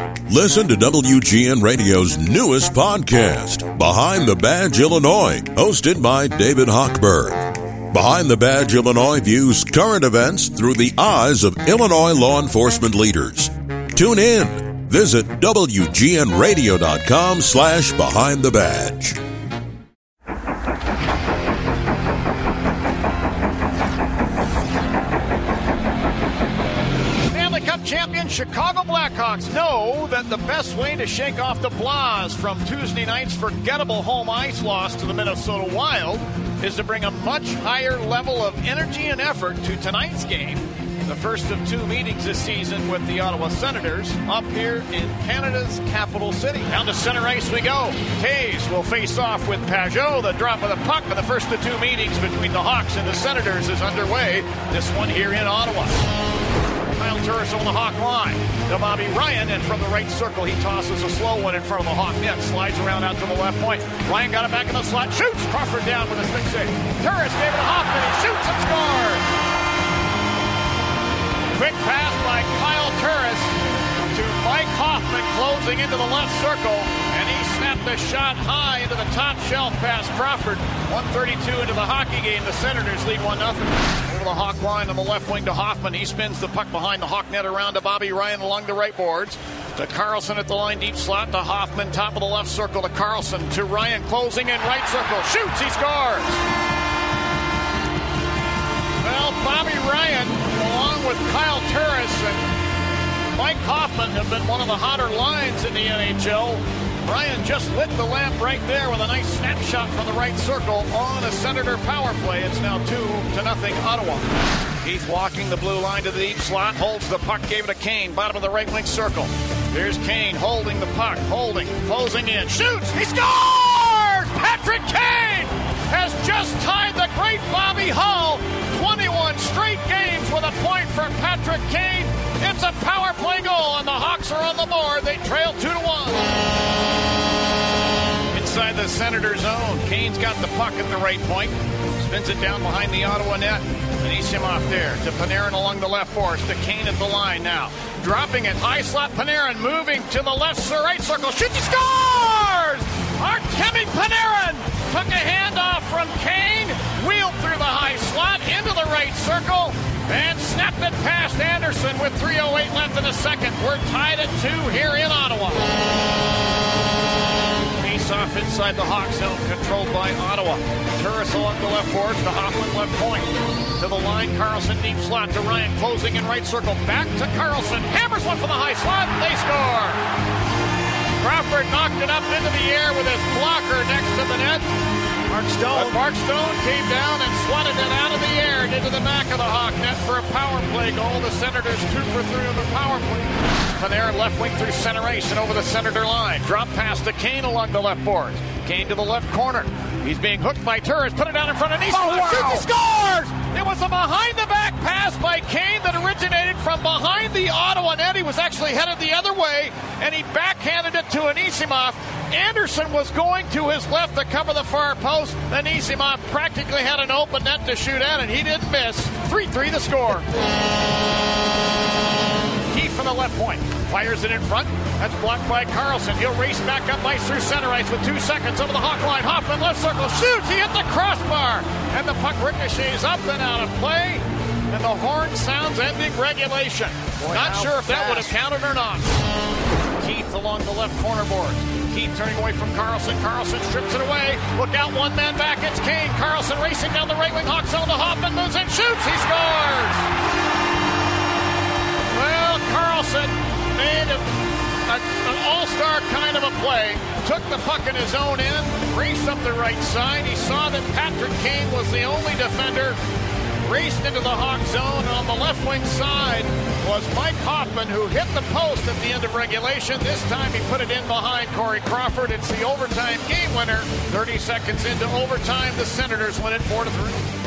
Listen to WGN Radio's newest podcast, Behind the Badge Illinois, hosted by David Hochberg. Behind the Badge Illinois views current events through the eyes of Illinois law enforcement leaders. Tune in. Visit WGNRadio.com/Behind the Badge. Champion Chicago Blackhawks know that the best way to shake off the blahs from Tuesday night's forgettable home ice loss to the Minnesota Wild is to bring a much higher level of energy and effort to tonight's game, the first of two meetings this season with the Ottawa Senators up here in Canada's capital city. Down to center ice we go. Taves will face off with Pajot. The drop of the puck, and the first of two meetings between the Hawks and the Senators is underway. This one here in Ottawa. Kyle Turris on the Hawk line to Bobby Ryan, and from the right circle he tosses a slow one in front of the Hawk net, slides around out to the left point. Ryan got it back in the slot, shoots, Crawford down with a stick save. Turris gave it to Hoffman, he shoots and scores! Quick pass by Kyle Turris to Mike Hoffman, closing into the left circle, and he snapped a shot high into the top shelf past Crawford. 1:32 into the hockey game, the Senators lead 1-0. Over the Hawk line on the left wing to Hoffman. He spins the puck behind the Hawk net around to Bobby Ryan along the right boards. To Carlson at the line, deep slot to Hoffman, top of the left circle to Carlson, to Ryan, closing in right circle. Shoots, he scores! Well, Bobby Ryan, along with Kyle Turris and Mike Hoffman, have been one of the hotter lines in the NHL. Ryan just lit the lamp right there with a nice snapshot from the right circle on a Senator power play. It's now 2-0 Ottawa. Keith walking the blue line to the deep slot, holds the puck, gave it to Kane, bottom of the right wing circle. Here's Kane holding the puck, closing in, shoots, he scores! Patrick Kane has just tied the great Bobby Hull. 21 straight games with a point for Patrick Kane. It's a power play goal, and the Hawks are on the board. They trail 2-1. Inside the Senator zone, Kane's got the puck at the right point. Spins it down behind the Ottawa net. Anisimov there to Panarin along the left boards. To Kane at the line now. Dropping it, high slot Panarin, moving to the left right circle. Shoots, he scores! Artemi Panarin took a handoff from Kane, wheeled through the high slot into the right circle, and snapped it past Anderson with 3:08 left in the second. We're tied at 2 here in Ottawa. Face-off inside the Hawk zone, controlled by Ottawa. Turris along the left boards to Hoffman, left point. To the line, Carlson deep slot to Ryan, closing in right circle. Back to Carlson, hammers one from the high slot, they score! Crawford knocked it up into the air with his blocker next to the net. Mark Stone came down and swatted it out of the air and into the back of the Hawk net for a power play goal. The Senators 2 for 3 on the power play. Panarin left wing through center ice and over the Senator line. Drop pass to Kane along the left boards. Kane to the left corner. He's being hooked by Turris. Put it down in front of Nice. He scores! It was a behind-the-back pass by Kane that originated from behind the Ottawa net. He was actually headed the other way, and he backhanded it to Anisimov. Anderson was going to his left to cover the far post. Anisimov practically had an open net to shoot at, and he didn't miss. 3-3 the score. Keith from the left point. Fires it in front. That's blocked by Carlson. He'll race back up ice through center ice with 2 seconds over the Hawk line. Hoffman left circle. Shoots. He hit the crossbar. And the puck ricochets up and out of play. And the horn sounds ending regulation. Not sure if that would have counted or not. Keith along the left corner board. Keith turning away from Carlson. Carlson strips it away. Look out, one man back. It's Kane. Carlson racing down the right wing. Hawk zone to Hoffman. Moves in. Shoots. He scores. Well, Carlson made an all-star kind of a play. Took the puck in his own end. Raced up the right side. He saw that Patrick Kane was the only defender. Raced into the Hawk zone. On the left wing side was Mike Hoffman, who hit the post at the end of regulation. This time he put it in behind Corey Crawford. It's the overtime game winner. 30 seconds into overtime, the Senators win it 4-3.